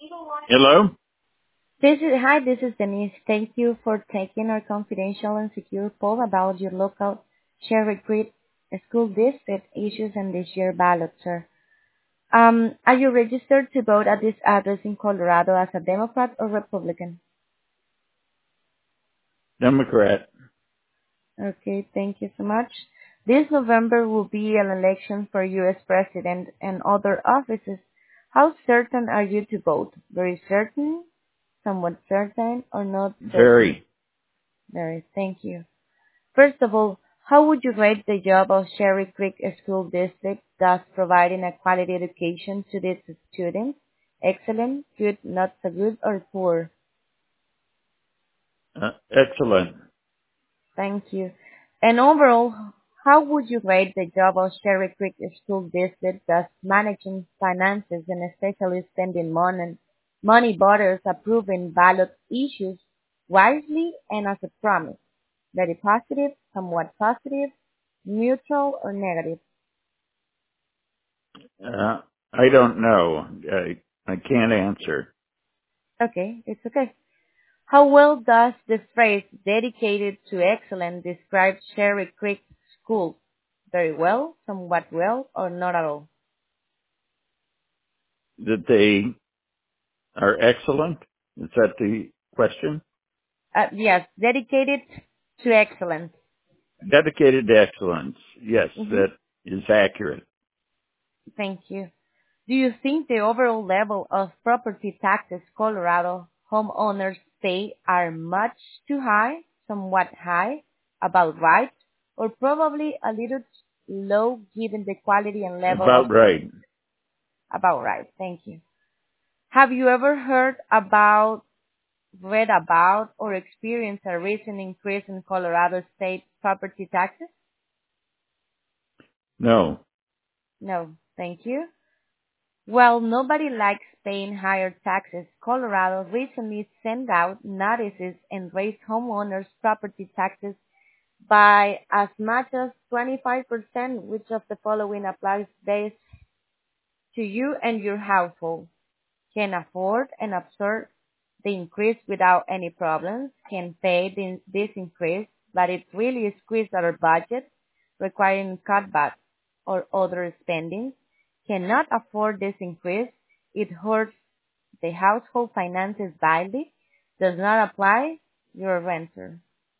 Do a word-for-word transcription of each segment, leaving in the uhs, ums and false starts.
Hello? This is hi, this is Denise. Thank you for taking our confidential and secure poll about your local Cherry Creek school district issues in this year ballot, sir. Um, are you registered to vote at this address in Colorado as a Democrat or Republican? Democrat. Okay, thank you so much. This November will be an election for U S President and other offices. How certain are you to vote? Very certain, somewhat certain, or not certain? Very. Very, thank you. First of all, how would you rate the job of Cherry Creek School District, thus providing a quality education to its students? Excellent, good, not so good, or poor? Uh, excellent. Thank you. And overall, how would you rate the job of Cherry Creek School District, thus managing finances and especially spending money, money voters approving ballot issues wisely and as a promise? Very positive, somewhat positive, neutral, or negative? Uh, I don't know. I, I can't answer. Okay, it's okay. How well does the phrase dedicated to excellence describe Cherry Creek Schools? Very well, somewhat well, or not at all? That they are excellent? Is that the question? Uh, yes, dedicated to excellence. Dedicated to excellence. Yes, hmm that is accurate. Thank you. Do you think the overall level of property taxes Colorado homeowners pay are much too high, somewhat high, about right, or probably a little low given the quality and level of About right. about right? Thank you. Have you ever heard about, read about, or experienced a recent increase in Colorado state property taxes? No. No, thank you. Well, nobody likes paying higher taxes. Colorado recently sent out notices and raised homeowners' property taxes by as much as twenty-five percent, which of the following applies based to you and your household. Can afford and absorb the increase without any problems, can pay the, this increase, but it really squeezes our budget, requiring cutbacks or other spending, cannot afford this increase, it hurts the household finances badly, does not apply, you're a renter.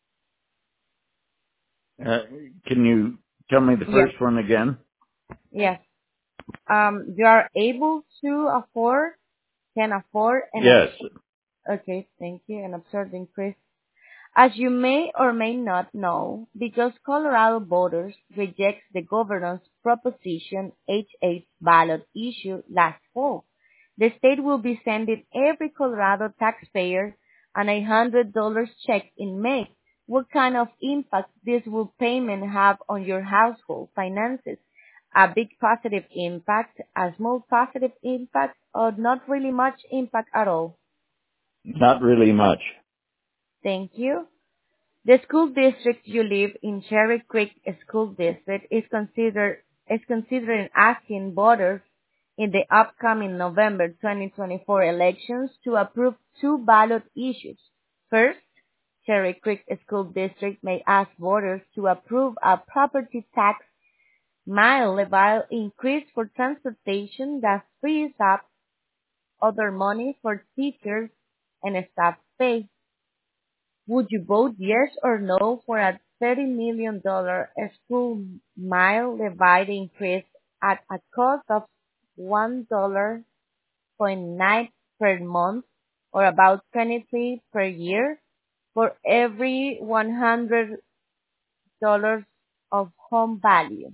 Uh, can you tell me the Yes. first one again? Yes. Um, you are able to afford, can afford, and Yes. absorb. Okay, thank you, and absorb the increase. As you may or may not know, because Colorado voters rejects the governor's Proposition H eight ballot issue last fall, the state will be sending every Colorado taxpayer an one hundred dollars check in May. What kind of impact this will payment have on your household finances? A big positive impact, a small positive impact, or not really much impact at all? Not really much. Thank you. The school district you live in, Cherry Creek School District, is considered is considering asking voters in the upcoming November twenty twenty-four elections to approve two ballot issues. First, Cherry Creek School District may ask voters to approve a property tax mile levy increase for transportation that frees up other money for teachers and staff pay. Would you vote yes or no for a thirty million dollars school mile levy increase at a cost of one dollar point nine per month or about twenty-three per year for every one hundred dollars of home value?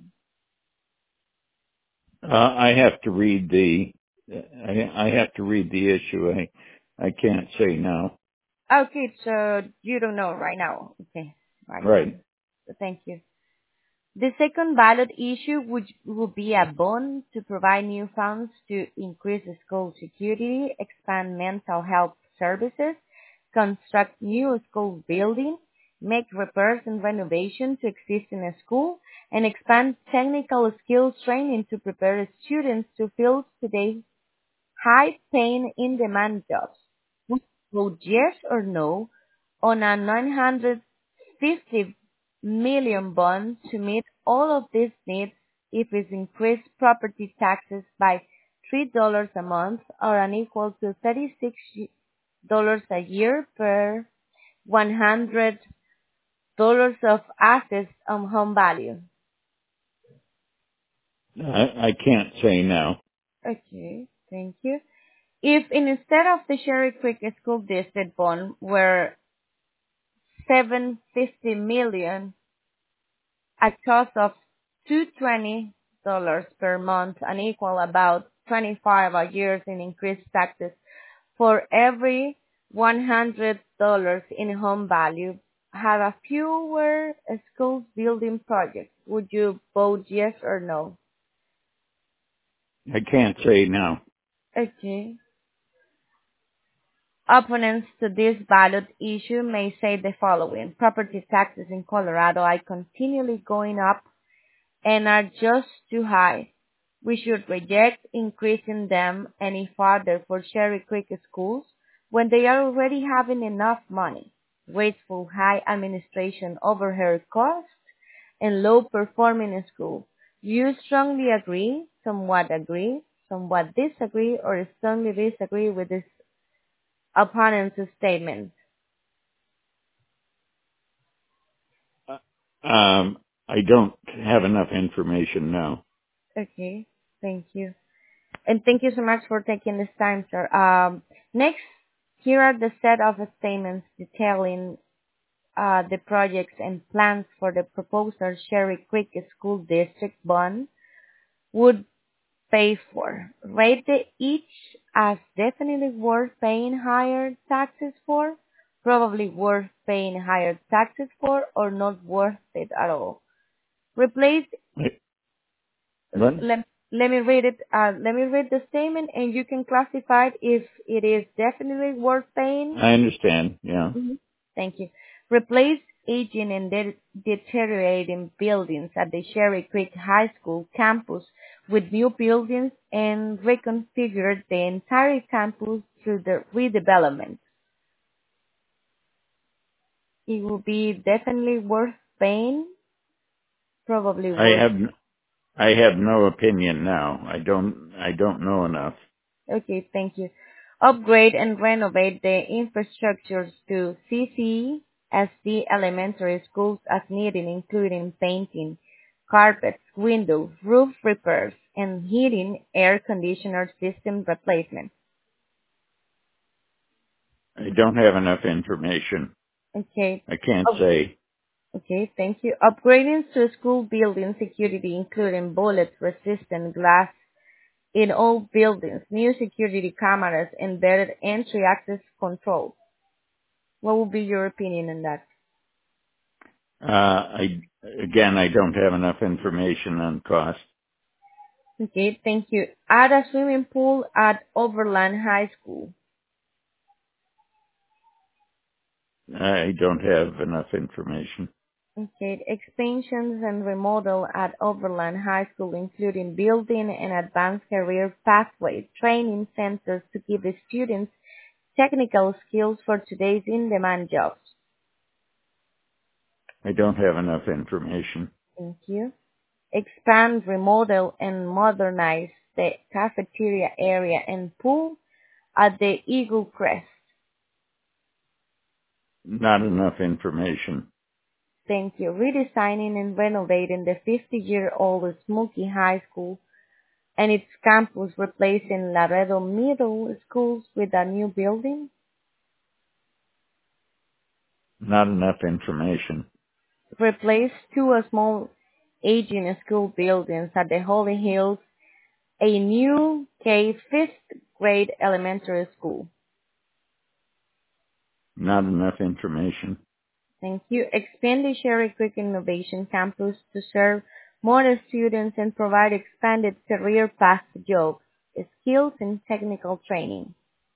Uh, I have to read the, I, I have to read the issue. I, I can't say now. Okay, so you don't know right now. Okay, right. Right. So thank you. The second ballot issue would, would be a bond to provide new funds to increase school security, expand mental health services, construct new school buildings, make repairs and renovation to existing school, and expand technical skills training to prepare students to fill today's high-paying in-demand jobs. Would you vote yes or no on a nine hundred fifty million bond to meet all of these needs if it increased property taxes by three dollars a month or an equal to thirty-six dollars a year per one hundred dollars of assets on home value? I, I can't say now. Okay, thank you. If instead of the Cherry Creek School District bond were seven hundred fifty million at cost of two hundred twenty dollars per month and equal about twenty-five a year in increased taxes for every one hundred dollars in home value, have a fewer schools building projects. Would you vote yes or no? I can't say now. Okay. Opponents to this ballot issue may say the following. Property taxes in Colorado are continually going up and are just too high. We should reject increasing them any further for Cherry Creek schools when they are already having enough money. Wasteful high administration overhead costs and low performing schools. You strongly agree, somewhat agree, somewhat disagree, or strongly disagree with this opponent's statement. Um, I don't have enough information now. Okay, thank you. And thank you so much for taking this time, sir. Um, next, here are the set of statements detailing uh, the projects and plans for the proposed Cherry Creek School District bond would pay for. Rate the each as definitely worth paying higher taxes for, probably worth paying higher taxes for, or not worth it at all. Replace What? let, let me read it. Uh, let me read the statement, and you can classify it if it is definitely worth paying. I understand. Yeah. Mhm. Thank you. Replace aging and de- deteriorating buildings at the Cherry Creek High School campus with new buildings and reconfigure the entire campus through the redevelopment. It will be definitely worth paying, probably I worth. have I have no opinion now. I don't I don't know enough. Okay, thank you. Upgrade and renovate the infrastructures to C C S D elementary schools as needed, including painting, carpets, windows, roof repairs, and heating air conditioner system replacement. I don't have enough information. Okay. I can't Oh, say. okay, thank you. Upgrading to school building security, including bullet-resistant glass in all buildings, new security cameras, and better entry access control. What would be your opinion on that? Uh, I again I don't have enough information on cost. Okay, thank you. Add a swimming pool at Overland High School. I don't have enough information. Okay, expansions and remodel at Overland High School, including building and advanced career pathway training centers to give the students technical skills for today's in-demand jobs. I don't have enough information. Thank you. Expand, remodel, and modernize the cafeteria area and pool at the Eagle Crest. Not enough information. Thank you. Redesigning and renovating the fifty-year-old Smoky High School and its campus, replacing Laredo Middle Schools with a new building. Not enough information. Replace two small aging school buildings at the Holy Hills, a new K fifth grade elementary school. Not enough information. Thank you. Expand the Cherry Creek Innovation Campus to serve more students and provide expanded career path jobs, skills, and technical training.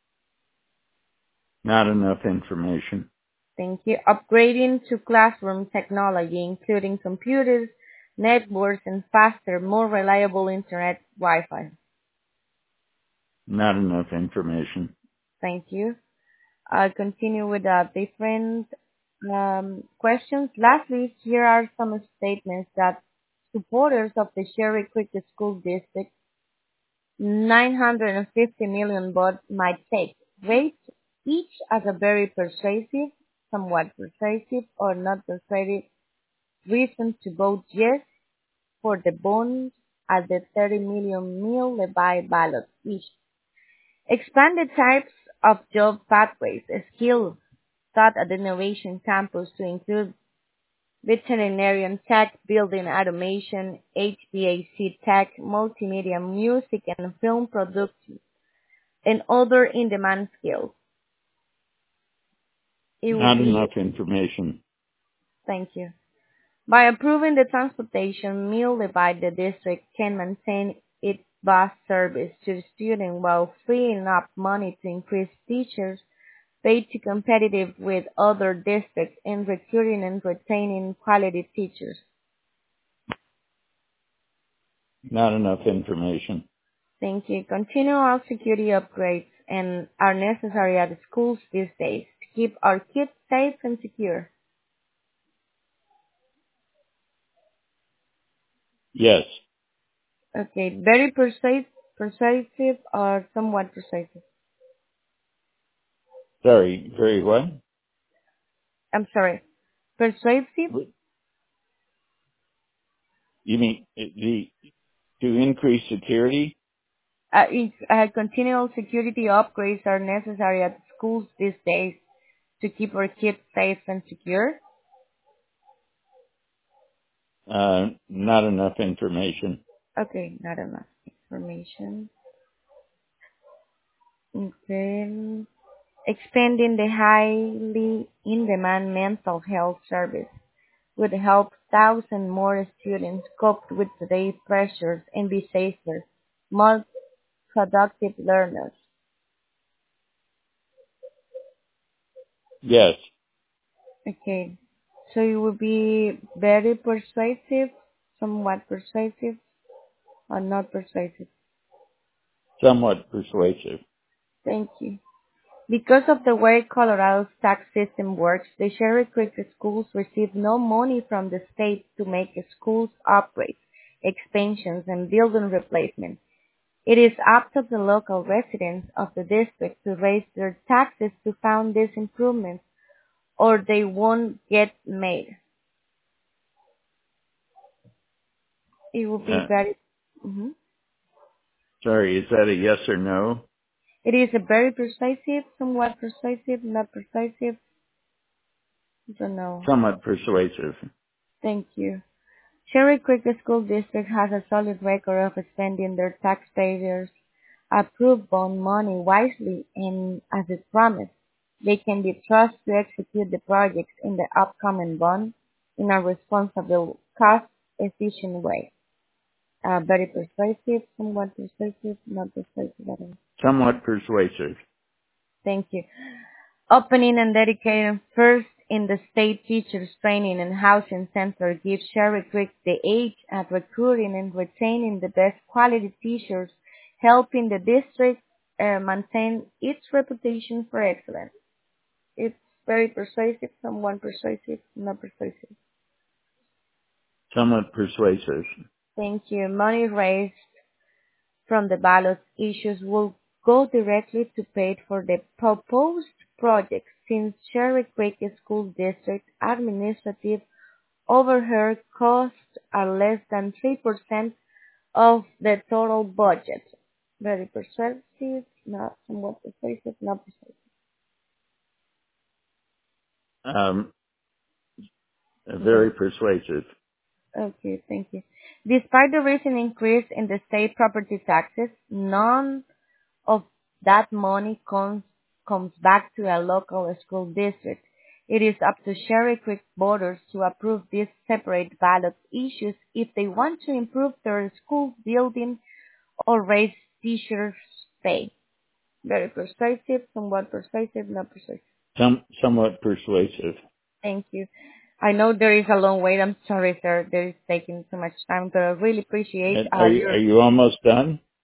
Not enough information. Thank you. Upgrading to classroom technology, including computers, networks, and faster, more reliable internet Wi-Fi. Not enough information. Thank you. I'll continue with the different um, questions. Lastly, here are some statements that supporters of the Cherry Creek School District nine hundred fifty million vote might take, rate each as a very persuasive, somewhat persuasive, or not persuasive reason to vote yes for the bond at the thirty million meal levy ballot issue. Expand the types of job pathways, skills taught at the Innovation Campus to include veterinarian tech, building automation, H V A C tech, multimedia, music and film production, and other in-demand skills. It will Not be, enough information. thank you. By approving the transportation meal levy, the district can maintain its bus service to the student while freeing up money to increase teachers paid to competitive with other districts in recruiting and retaining quality teachers. Not enough information. Thank you. Continual security upgrades and are necessary at the schools these days to keep our kids safe and secure. Yes. Okay, very persuasive, persuasive or somewhat persuasive. Very, very what? I'm sorry, persuasive. You mean the to increase security? Uh, it's, uh, continual security upgrades are necessary at schools these days to keep our kids safe and secure. Uh, not enough information. Okay, not enough information. Okay. Expanding the highly in-demand mental health service would help thousands more students cope with today's pressures and be safer, more productive learners. Yes. Okay, so you will be very persuasive, somewhat persuasive, or not persuasive. Somewhat persuasive. Thank you. Because of the way Colorado's tax system works, the Cherry Creek schools receive no money from the state to make schools upgrades, expansions, and building replacements. It is up to the local residents of the district to raise their taxes to fund these improvements, or they won't get made. It will be Uh, very. Mhm. sorry, is that a yes or no? It is a very persuasive, somewhat persuasive, not persuasive. I don't know. Somewhat persuasive. Thank you. Cherry Creek School District has a solid record of spending their taxpayers' approved bond money wisely and as it promised. They can be trusted to execute the projects in the upcoming bond in a responsible, cost-efficient way. Uh, very persuasive, somewhat persuasive, not persuasive at all. Somewhat persuasive. Thank you. Opening and dedicating first in the state teachers training and housing center gives Cherry Creek the edge at recruiting and retaining the best quality teachers, helping the district uh, maintain its reputation for excellence. It's very persuasive, somewhat persuasive, not persuasive. Somewhat persuasive. Thank you. Money raised from the ballot issues will go directly to pay for the proposed projects since Cherry Creek School District administrative overhead costs are less than three percent of the total budget. Very persuasive, not somewhat persuasive, not persuasive. Um, very Very. persuasive. Okay, thank you. Despite the recent increase in the state property taxes, none of that money comes comes back to a local school district. It is up to Cherry Creek voters to approve these separate ballot issues if they want to improve their school building or raise teachers' pay. Very persuasive, somewhat persuasive, not persuasive. Some, somewhat persuasive. Thank you. I know there is a long wait. I'm sorry, sir. There is taking too much time, but I really appreciate And uh, are you, are your. you almost done?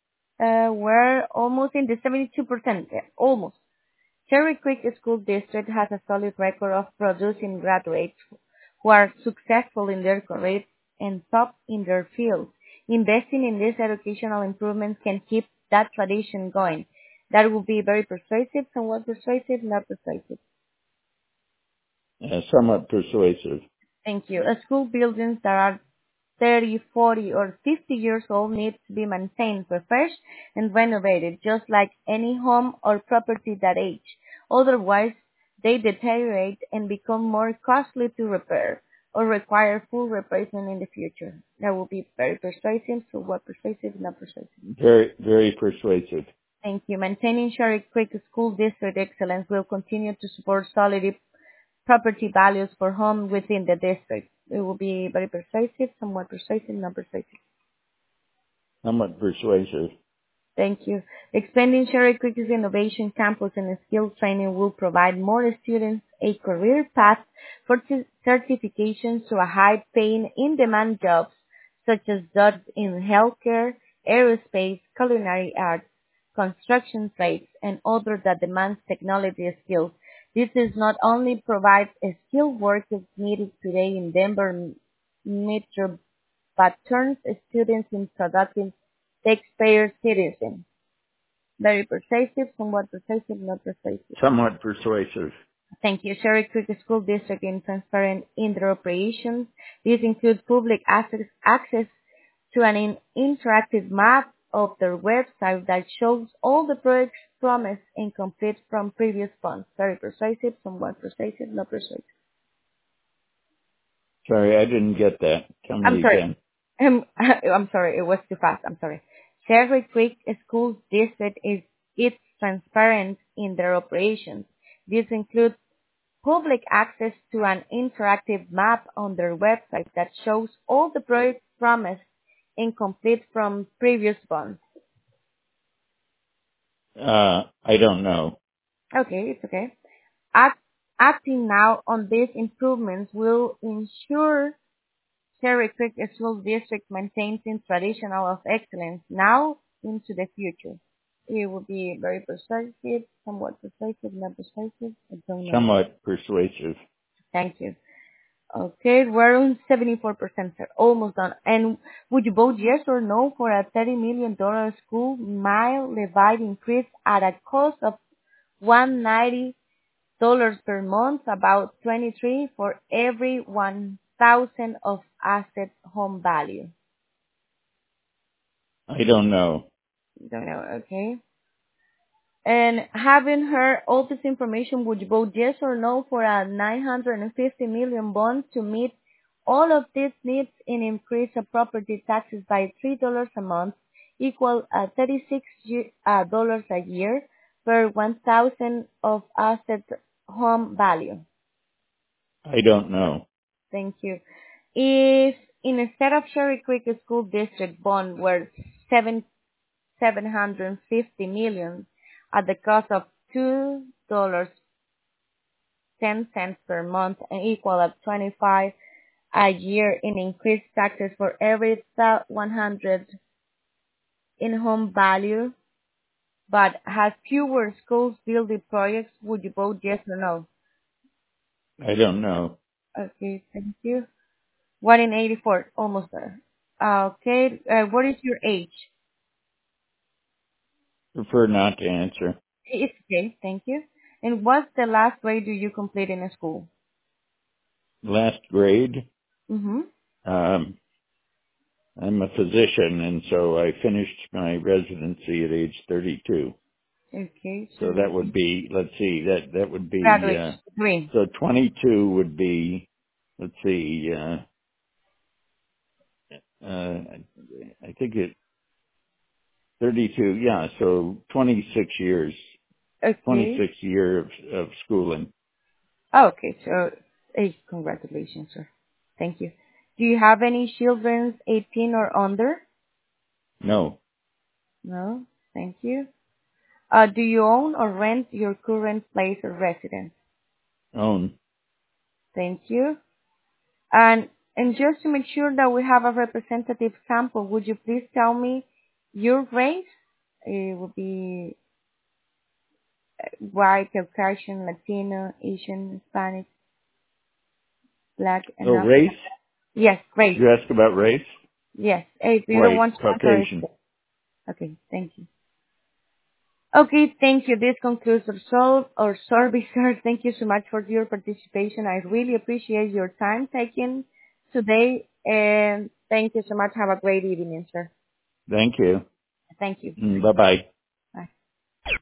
Uh, we're almost in the seventy-two percent, yeah, almost. Cherry Creek School District has a solid record of producing graduates who are successful in their careers and top in their field. Investing in these educational improvements can keep that tradition going. That will be very persuasive, somewhat persuasive, not persuasive. Uh, somewhat persuasive. Thank you. A school buildings that are thirty, forty, or fifty years old need to be maintained, refreshed, and renovated, just like any home or property that age. Otherwise, they deteriorate and become more costly to repair or require full replacement in the future. That will be very persuasive. So what persuasive, not persuasive. Very, very persuasive. Thank you. Maintaining Cherry Creek School District excellence will continue to support solid property values for homes within the district. It will be very persuasive, somewhat persuasive, not persuasive. Somewhat persuasive. Thank you. Expanding Cherry Creek's innovation campus and skills training will provide more students a career path for c- certifications to a high-paying, in-demand jobs such as those in healthcare, aerospace, culinary arts, construction trades, and others that demand technology skills. This is not only provides a skilled workers needed today in Denver metro, but turns students into productive taxpayer citizens. Very persuasive, somewhat persuasive, not persuasive. Somewhat persuasive. Thank you. Cherry Creek School District is transparent in their operations. These include public access, access to an in- interactive map of their website that shows all the projects promised and complete from previous funds. Very persuasive, somewhat persuasive, not persuasive. Sorry, I didn't get that. Tell I'm me sorry. again. Um, I'm sorry, it was too fast. I'm sorry. Cherry Creek School District is it's transparent in their operations. This includes public access to an interactive map on their website that shows all the projects promised and complete from previous ones. Uh, I don't know. Okay, it's okay. Act, acting now on these improvements will ensure Cherry Creek School District maintains its tradition of excellence now into the future. It will be very persuasive, somewhat persuasive, not persuasive. I don't know. Somewhat persuasive. Thank you. Okay, we're on seventy-four percent, sir. Almost done. And would you vote yes or no for a thirty million dollars school mile levy increase at a cost of one hundred ninety dollars per month, about twenty-three for every one thousand of asset home value? I don't know. Don't know, okay. And having heard all this information, would you vote yes or no for a nine hundred fifty million bond to meet all of these needs and increase the property taxes by three dollars a month, equal uh, thirty-six ye- uh, dollars a year per one thousand of asset home value? I don't know. Thank you. If instead of Cherry Creek School District bond were seven seven hundred fifty million at the cost of two dollars ten cents per month and equal of twenty-five a year in increased taxes for every one hundred in home value, but has fewer schools building projects, would you vote yes or no? I don't know. Okay, thank you. One in eighty-four, almost there. Okay, uh, what is your age? Prefer not to answer. It's okay, thank you. And what's the last grade do you complete in a school? Last grade, Mm-hmm. um, I'm a physician, and so I finished my residency at age thirty-two. Okay, So so that would be, let's see, that that would be, graduation uh, degree. so twenty-two would be, let's see, uh, uh, I think it, thirty-two, yeah, so twenty-six years, Okay. twenty-six year of, of schooling. Oh, okay, so hey, congratulations, sir. Thank you. Do you have any children eighteen or under? No, No. Thank you. Uh, do you own or rent your current place of residence? own, Thank you. And and just to make sure that we have a representative sample, would you please tell me your race? It would be white, Caucasian, Latino, Asian, Hispanic, Black, Oh, and African. race? Yes, race. You ask about race? Yes. If you don't White, want to answer, it's Caucasian. okay. Okay, thank you. Okay, thank you. This concludes our sol or survey, sir. Thank you so much for your participation. I really appreciate your time taken today, and thank you so much. Have a great evening, sir. Thank you. Thank you. Bye bye.